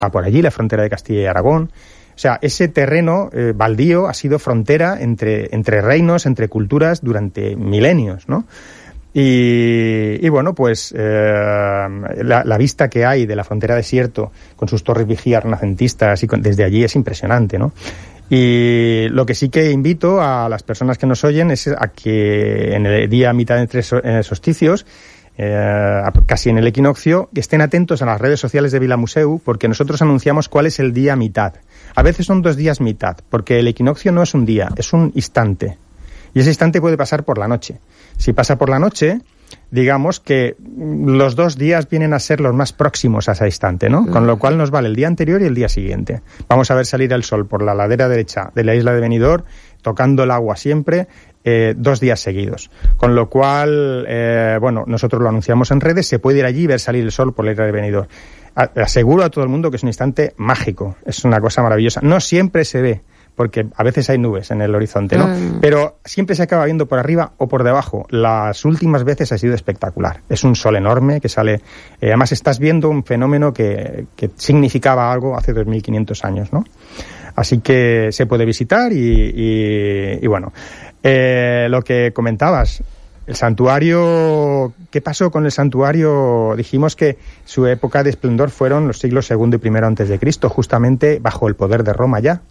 por allí, la frontera de Castilla y Aragón. O sea, ese terreno baldío ha sido frontera entre reinos, entre culturas durante milenios, ¿no? Y bueno, pues la vista que hay de la frontera desierto con sus torres vigías renacentistas y desde allí es impresionante, ¿no? Y lo que sí que invito a las personas que nos oyen es a que en el día mitad entre solsticios, casi en el equinoccio, estén atentos a las redes sociales de Vilamuseu, porque nosotros anunciamos cuál es el día mitad. A veces son 2 días mitad, porque el equinoccio no es un día, es un instante. Y ese instante puede pasar por la noche. Si pasa por la noche, digamos que los 2 días vienen a ser los más próximos a ese instante, ¿no? Con lo cual nos vale el día anterior y el día siguiente. Vamos a ver salir el sol por la ladera derecha de la isla de Benidorm, tocando el agua siempre, 2 días seguidos. Con lo cual, bueno, nosotros lo anunciamos en redes, se puede ir allí y ver salir el sol por la isla de Benidorm. Aseguro a todo el mundo que es un instante mágico, es una cosa maravillosa. No siempre se ve, porque a veces hay nubes en el horizonte, ¿no? Pero siempre se acaba viendo por arriba o por debajo. Las últimas veces ha sido espectacular. Es un sol enorme que sale... además estás viendo un fenómeno que significaba algo hace 2500 años, ¿no? Así que se puede visitar y bueno. Lo que comentabas, el santuario... ¿Qué pasó con el santuario? Dijimos que su época de esplendor fueron los siglos II y I antes de Cristo, justamente bajo el poder de Roma ya.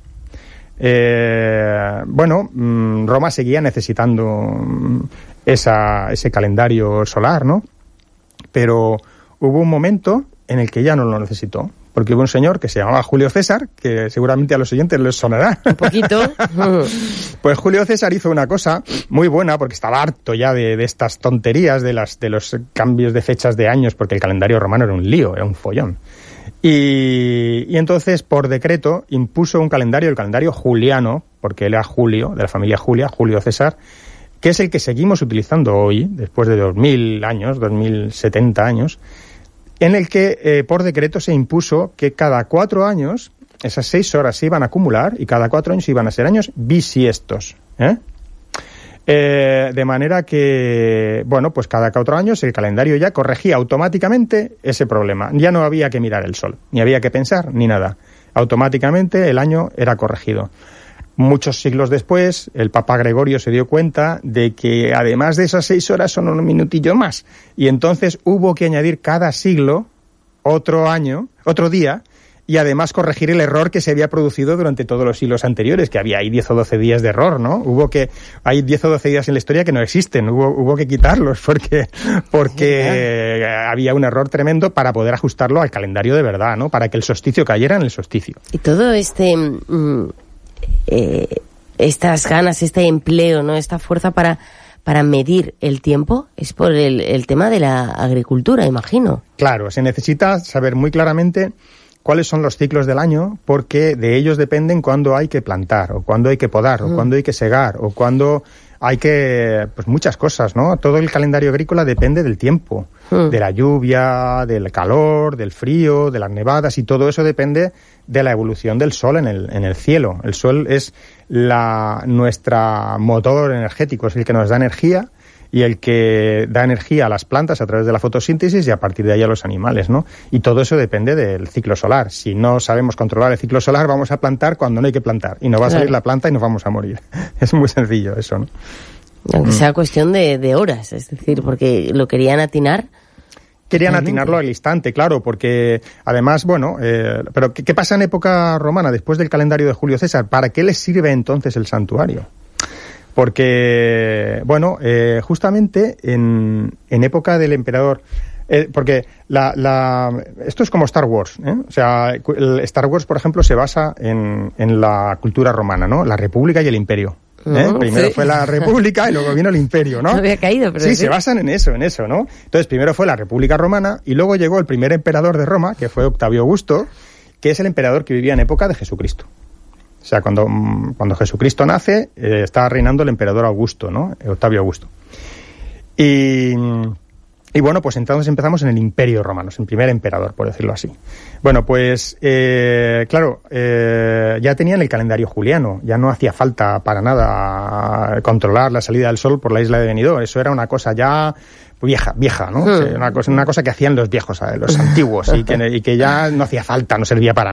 Bueno, Roma seguía necesitando ese calendario solar, ¿no? Pero hubo un momento en el que ya no lo necesitó, porque hubo un señor que se llamaba Julio César, que seguramente a los oyentes les sonará. Un poquito. Pues Julio César hizo una cosa muy buena, porque estaba harto ya de estas tonterías, de los cambios de fechas de años, porque el calendario romano era un lío, era un follón. Y entonces, por decreto, impuso un calendario, el calendario juliano, porque él era Julio, de la familia Julia, Julio César, que es el que seguimos utilizando hoy, después de 2000 años, 2070 años, en el que por decreto se impuso que cada 4 años, esas 6 horas se iban a acumular y cada 4 años iban a ser años bisiestos, de manera que, bueno, pues cada 4 años el calendario ya corregía automáticamente ese problema. Ya no había que mirar el sol, ni había que pensar, ni nada. Automáticamente el año era corregido. Muchos siglos después, el Papa Gregorio se dio cuenta de que además de esas 6 horas son un minutillo más. Y entonces hubo que añadir cada siglo otro día, y además corregir el error que se había producido durante todos los siglos anteriores, que había ahí 10 o 12 días de error, ¿no? Hay 10 o 12 días en la historia que no existen, hubo que quitarlos porque había un error tremendo para poder ajustarlo al calendario de verdad, ¿no? Para que el solsticio cayera en el solsticio. Y todo estas ganas, este empleo, ¿no? Esta fuerza para medir el tiempo es por el tema de la agricultura, imagino. Claro, se necesita saber muy claramente cuáles son los ciclos del año, porque de ellos dependen cuándo hay que plantar, o cuándo hay que podar, o cuándo hay que segar, o cuándo hay que... pues muchas cosas, ¿no? Todo el calendario agrícola depende del tiempo, de la lluvia, del calor, del frío, de las nevadas, y todo eso depende de la evolución del sol en el cielo. El sol es nuestro motor energético, es el que nos da energía, y el que da energía a las plantas a través de la fotosíntesis y a partir de ahí a los animales, ¿no? Y todo eso depende del ciclo solar. Si no sabemos controlar el ciclo solar, vamos a plantar cuando no hay que plantar. Y no va a salir la planta y nos vamos a morir. Es muy sencillo eso, ¿no? Aunque sea cuestión de horas, es decir, porque lo querían atinar. Querían atinarlo al instante, claro, porque además, bueno, pero ¿qué pasa en época romana, después del calendario de Julio César? ¿Para qué les sirve entonces el santuario? Porque, bueno, justamente en época del emperador, porque esto es como Star Wars, ¿eh? O sea, el Star Wars, por ejemplo, se basa en la cultura romana, ¿no? La República y el Imperio. Primero fue la República y luego vino el Imperio, ¿no? No había caído, pero sí, se basan en eso, ¿no? Entonces, primero fue la República Romana y luego llegó el primer emperador de Roma, que fue Octavio Augusto, que es el emperador que vivía en época de Jesucristo. O sea, cuando Jesucristo nace, está reinando el emperador Augusto, ¿no? Octavio Augusto. Y bueno, pues entonces empezamos en el Imperio Romano, el primer emperador, por decirlo así. Bueno, pues, claro, ya tenían el calendario juliano, ya no hacía falta para nada controlar la salida del sol por la isla de Benidorm. Eso era una cosa ya vieja, ¿no? Una cosa que hacían los viejos, los antiguos, y que ya no hacía falta, no servía para